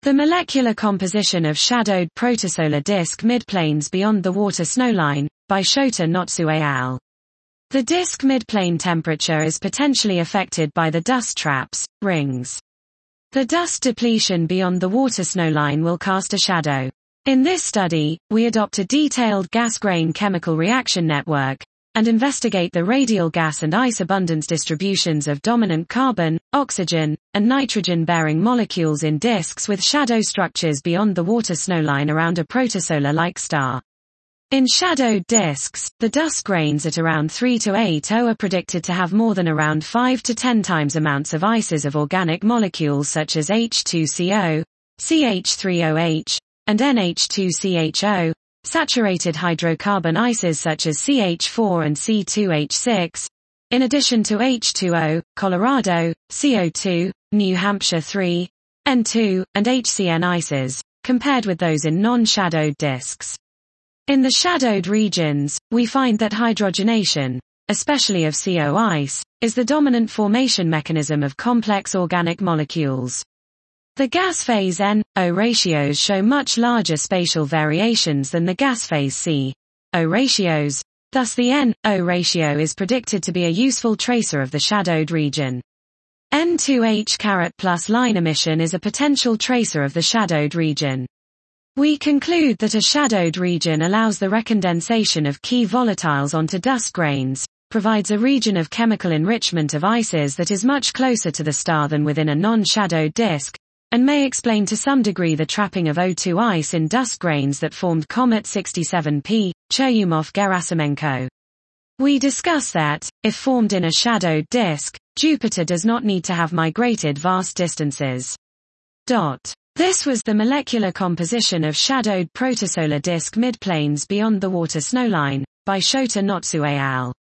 The molecular composition of shadowed protosolar disk midplanes beyond the water snowline, by Shota Notsue al. The disk midplane temperature is potentially affected by the dust traps, rings. The dust depletion beyond the water snowline will cast a shadow. In this study, we adopt a detailed gas-grain chemical reaction network, and investigate the radial gas and ice abundance distributions of dominant carbon, oxygen, and nitrogen-bearing molecules in disks with shadow structures beyond the water snowline around a protosolar-like star. In shadowed disks, the dust grains at around 3 to 8 O are predicted to have more than around 5 to 10 times amounts of ices of organic molecules such as H2CO, CH3OH, and NH2CHO, saturated hydrocarbon ices such as CH4 and C2H6, in addition to H2O, Colorado, CO2, New Hampshire 3, N2, and HCN ices, compared with those in non-shadowed disks. In the shadowed regions, we find that hydrogenation, especially of CO ice, is the dominant formation mechanism of complex organic molecules. The gas phase N-O ratios show much larger spatial variations than the gas phase C-O ratios, thus the N-O ratio is predicted to be a useful tracer of the shadowed region. N2H plus line emission is a potential tracer of the shadowed region. We conclude that a shadowed region allows the recondensation of key volatiles onto dust grains, provides a region of chemical enrichment of ices that is much closer to the star than within a non-shadowed disk, and may explain to some degree the trapping of O2 ice in dust grains that formed Comet 67P, Churyumov-Gerasimenko. We discuss that, if formed in a shadowed disk, Jupiter does not need to have migrated vast distances. This was the molecular composition of shadowed protosolar disk midplanes beyond the water snowline, by Shota Notsue al.